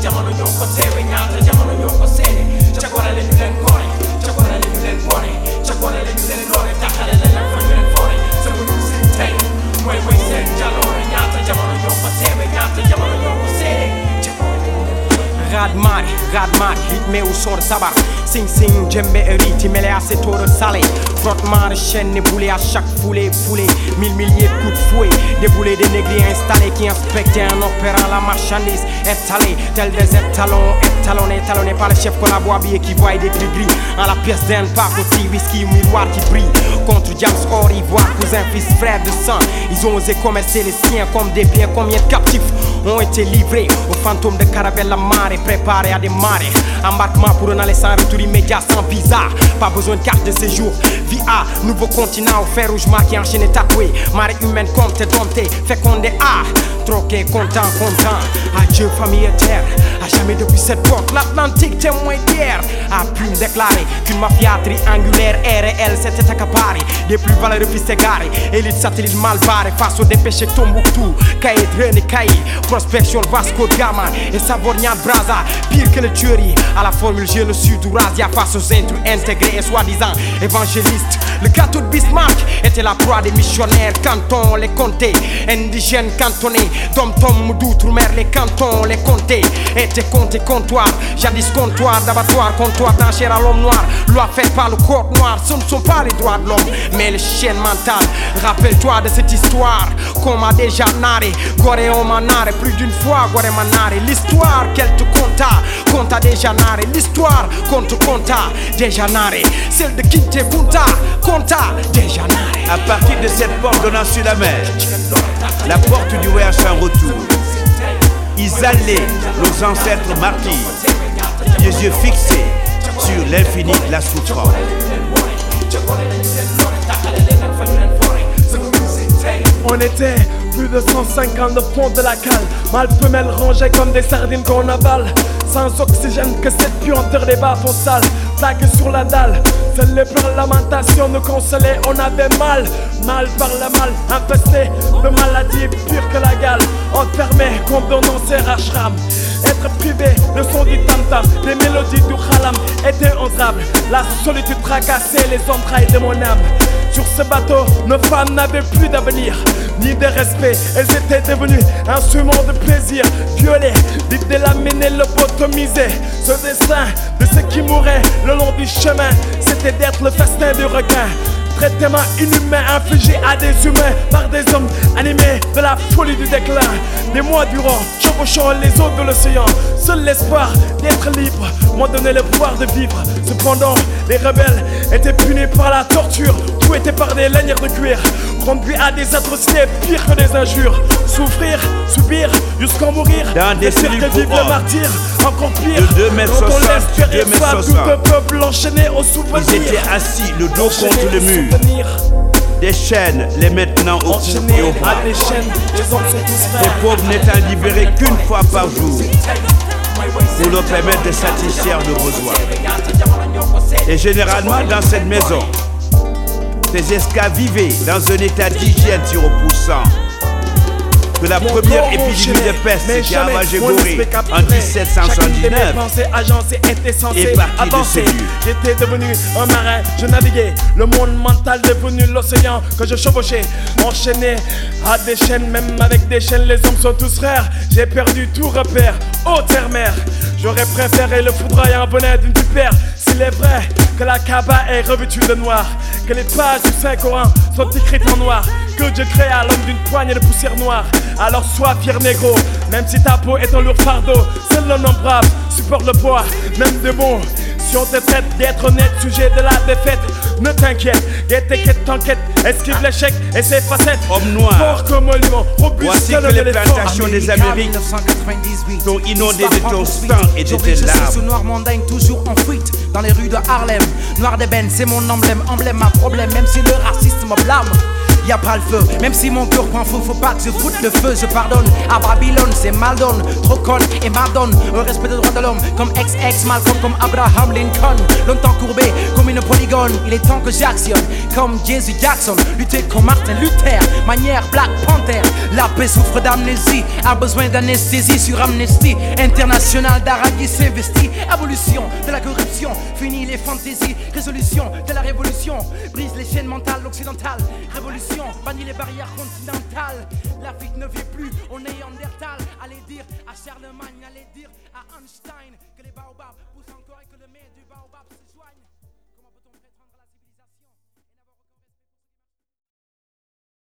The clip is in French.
jamono ñoo ko teewe ñaata jamono ñoo ko seede ca gore la ñu leen gore ca gore la ñu leen wone ca gore la ñu leen lore taxale la leen fa ñu leen foore sa bu ñu si tey mooy mooy seen jaloore ñaata jamono ñoo ko teewe ñaata jamono ñoo ko seede ca gore la ñu leen Radmari, rythmé au son de sabar. Sing sing, djembe et riti, mêlé à ces taux de salé. Frottement de chaînes et boulets à chaque foulée. Mille milliers de coups de fouet. Des boulets des négriers installés qui inspectaient un opéra. La marchandise étalée, tel des étalonnés par le chef collabo habillé qui voit des gris. En la pièce d'un parc aussi, whisky, miroir qui brille. Contre James or ivoire, cousin, fils, frère de sang. Ils ont osé commercer les siens comme des biens. Combien de captifs ont été livrés aux fantômes de Caravelle la marée, préparés à démarrer. Embarquement pour un aller sans retour immédiat, sans visa. Pas besoin de carte de séjour. Vie à nouveau continent, au fer rouge marqué, enchaîné, tatoué. Marée humaine, comptée, fécondé, troqué, content. Adieu, famille et terre. À jamais depuis cette porte, l'Atlantique témoin d'hier a pu me déclarer qu'une mafia triangulaire RL s'était accaparée des plus valeureux fils égarés. Élite satellite mal barrée face aux dépêchés Tombouctou. Caïd, René Caïd, prospection Vasco de Gama et Savorniat Braza. Pire que le tuerie à la formule génocide Ourasia face aux intrus intégrés et soi-disant évangélistes. Le gâteau de Bismarck était la proie des missionnaires. Cantons, les comtés, indigènes cantonnés. Dom-tom d'outre-mer, les cantons, les comtés étaient comptés comptoirs. Jadis comptoir d'abattoir, comptoir d'enchères à l'homme noir. Loi faite par le corps noir, ce ne sont pas les droits de l'homme, mais les chaînes mentales. Rappelle-toi de cette histoire qu'on m'a déjà narré. Goré on m'a narré plus d'une fois, Goré m'a narré. L'histoire qu'elle te conta déjà narré. L'histoire qu'on te conta déjà narré. Celle de Kinte Kunta, conta déjà narré. À partir de cette porte donnant sur la mer, la porte du voyage sans retour, ils allaient, nos ancêtres martyrs, les yeux fixés sur l'infini de la souffrance. On était plus de 150 au fond de la cale, mal femelle rangées comme des sardines qu'on avale. Sans oxygène que cette puanteur des bas font sale. Plaque sur la dalle, seuls les pleurs lamentations nous consolaient. On avait mal par le mal, infesté de maladies pires que la gale. Enfermé comme dans nos ashram. Être privé, le son du tam-tam, les mélodies du khalam étaient entrables. La solitude tracassait les entrailles de mon âme. Sur ce bateau, nos femmes n'avaient plus d'avenir, ni de respect. Elles étaient devenues instruments de plaisir. Violées, l'idée l'amener, lobotomiser. Ce destin de ceux qui mouraient le long du chemin, c'était d'être le festin du requin. Traitement inhumain infligé à des humains par des hommes animés de la folie du déclin. Des mois durant, chevauchant les eaux de l'océan, seul l'espoir d'être libre m'a donné le pouvoir de vivre. Cependant, les rebelles étaient punis par la torture, fouettés par des lanières de cuir, conduits à des atrocités pires que des injures. Souffrir, subir, jusqu'en mourir, dans des cellules que vivre le martyr, encore pire. De 2 mètres 60, quand on laisse 2 mètres 60, tout le peuple enchaîné au souvenir. Ils étaient assis, le dos contre le mur. Des chaînes, les maintenant au cou et au bras. Les pauvres n'étant libérés qu'une fois par jour pour leur permettre de satisfaire leurs besoins. Et généralement dans cette maison, ces esclaves vivaient dans un état d'hygiène si repoussant que la première épidémie de peste qui a ravagé Gorée en 1779 est partie de ces lieux. J'étais devenu un marin, je naviguais, le monde mental devenu l'océan que je chevauchais, enchaîné à des chaînes, même avec des chaînes, les hommes sont tous frères. J'ai perdu tout repère, ô terre-mère. J'aurais préféré le foudroyant bonnet d'une vipère. S'il est vrai que la Kaaba est revêtue de noir, que les pages du Saint-Coran sont écrites en noir, que Dieu crée à l'homme d'une poignée de poussière noire, alors sois fier négro, même si ta peau est un lourd fardeau. Seul l'homme brave supporte le poids, même de mots. Si on te traite d'être honnête, sujet de la défaite, ne t'inquiète, étiquette t'enquête, esquive l'échec et ses facettes. Homme noir, fort comme un lion, voici que les plantations des Amériques sont inondées de ton sang et de tes larmes. Ce noir mondagne toujours en fuite dans les rues de Harlem. Noir d'ébène, c'est mon emblème, ma problème, même si le racisme me blâme. Y'a pas le feu, même si mon cœur prend feu, faut pas que je foute le feu, je pardonne. À Babylone, c'est Maldon, trop con et Madone. Un respect des droits de l'homme, comme ex Malcolm, comme Abraham Lincoln. Longtemps courbé, comme une polygone. donne, il est temps que j'actionne. Comme Jesse Jackson, lutter comme Martin Luther. Manière Black Panther, la paix souffre d'amnésie. A besoin d'anesthésie sur Amnesty International d'Arabie s'investit. Abolition de la corruption, fini les fantaisies. Résolution de la révolution, brise les chaînes mentales occidentales. Révolution, bannit les barrières continentales. L'Afrique ne vit plus au Néandertal. Allez dire à Charlemagne, allez dire à Einstein que les baobabs poussent encore et que le mets du